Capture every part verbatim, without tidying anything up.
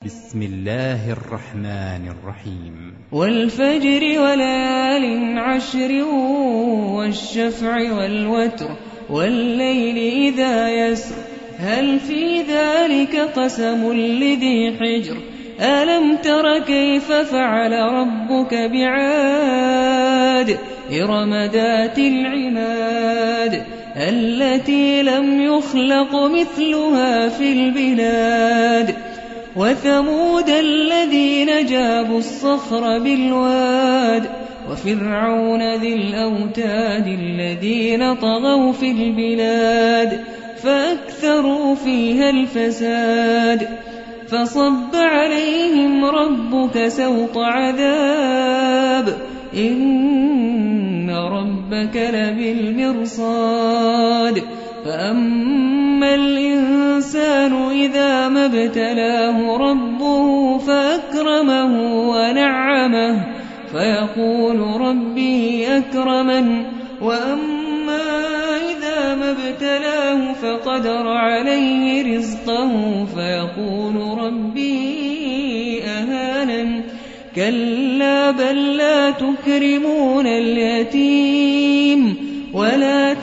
بسم الله الرحمن الرحيم. والفجر وليال عشر والشفع والوتر والليل إذا يسر هل في ذلك قسم لذي حجر ألم تر كيف فعل ربك بعاد إرم ذات العماد التي لم يخلق مثلها في البلاد وثمود الذين جابوا الصخر بالواد وفرعون ذي الأوتاد الذين طغوا في البلاد فأكثروا فيها الفساد فصب عليهم ربك سوط عذاب إن ربك لبالمرصاد فأما الإنسان إذا ما ابتلاه ربه فأكرمه ونعمه فيقول ربي أكرمن وأما إذا ما ابتلاه فقدر عليه رزقه فيقول ربي أهانن كلا بل لا تكرمون اليتيم ولا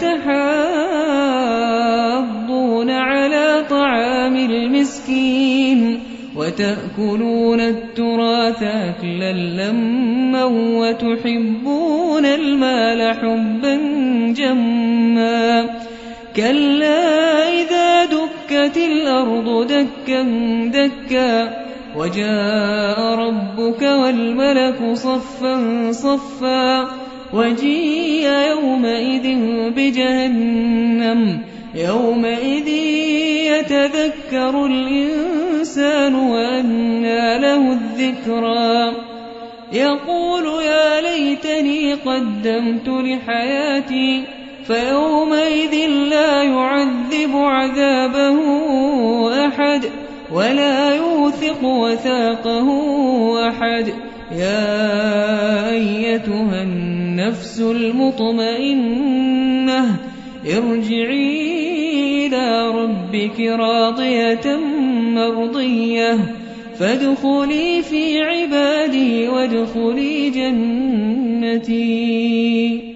تحاضون على طعام المسكين وتأكلون التراث أكلا لما وتحبون المال حبا جما كلا إذا دكت الأرض دكا دكا وجاء ربك والملك صفا صفا وجيء يومئذ بجهنم يومئذ يتذكر الإنسان وأنى له الذكرى يقول يا ليتني قدمت لحياتي فيومئذ لا يعذب عذابه أحد ولا يوثق وثاقه أحد يا أيتها النفس المطمئنة ارجعي إلى ربك راضية مرضية فادخلي في عبادي وادخلي جنتي.